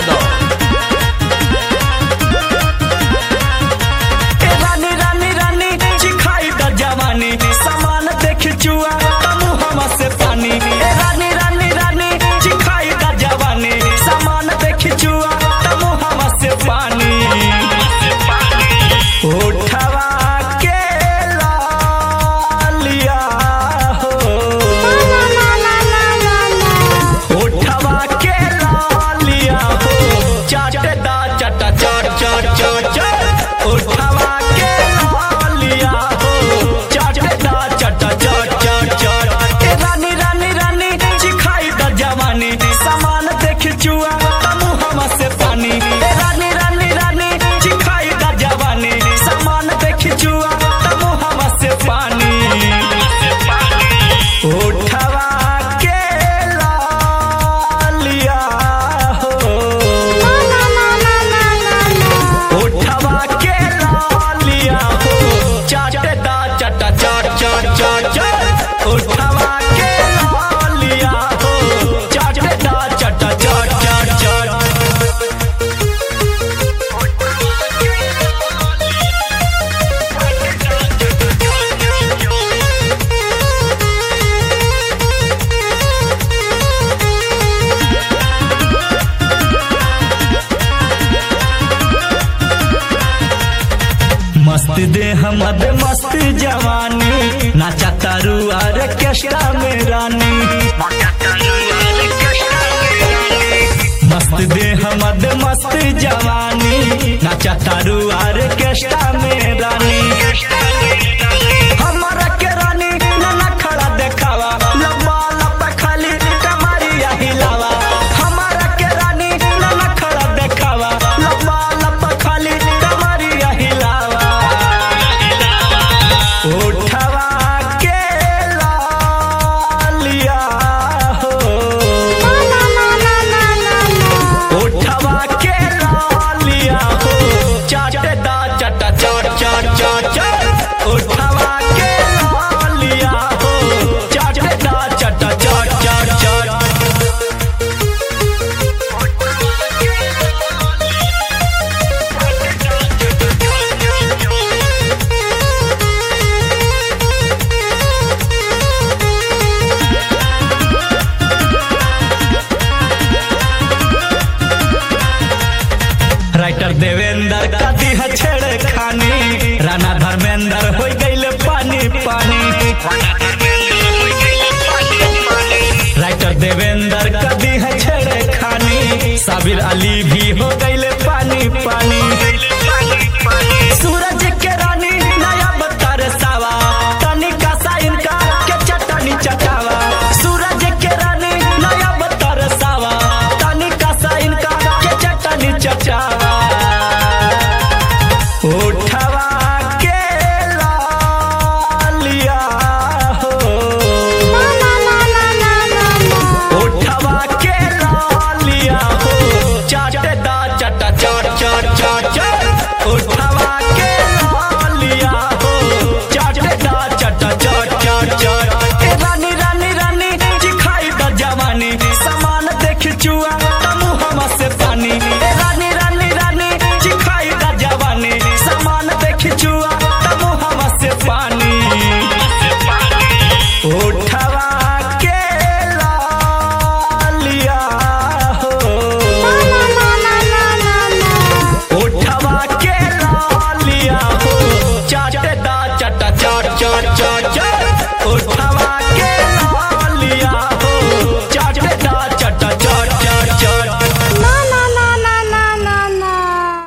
दो। रानी रानी रानी चिखाई द जवानी, सामान देख चुआ तमु हम से पानी। रानी रानी रानी चिखाई द जवानी, सामान देख चुआ तमु हम से पानी। उठवा के लालिया हो, उठवा के लालिया हो, चाटे दा चटा चट चट चट चट। उठवा के लालिया हो, चाटे दा चटा चट चट चट। रानी रानी रानी चिखाई द जवानी, सामान देख चुआ तमु हम से पानी। रानी रानी रानी चिखाई द जवानी, सामान देख चुआ तमु हम से पानी। उठवा के लालिया हो, उठवा के लालिया हो, चाटे दा चटा चट चट चट चट। उठवा के लालिया हो, चाटे दा चटा चट चट चट। मस्त दे हमद मस्त जवानी, नाचा तारू आर केस्टा में रानी। मस्त दे हमद मस्त जवानी, नाचा तारू आर केस्टा में रानी। हमारा के रानी नाना खड़ा देखावा, लम्बा लपा खाली कमरिया हिलावा। हमारा के रानी नाना खड़ा देखावा, लम्बा लपा खाली कमरिया हिलावा। उठवा के लालिया हो, उठवा के लालिया हो, चाटे दा चटा चट चट चट चट। उठवा के लालिया हो, चाटे दा चटा चट चट चट। राइटर देवेंद्र का दिह छेड़े खानी, राणा धर्मेंद्र हो गईल पानी पानी। राइटर देवेंद्र का दिह छेड़े खानी, साबिर अली भी हो गई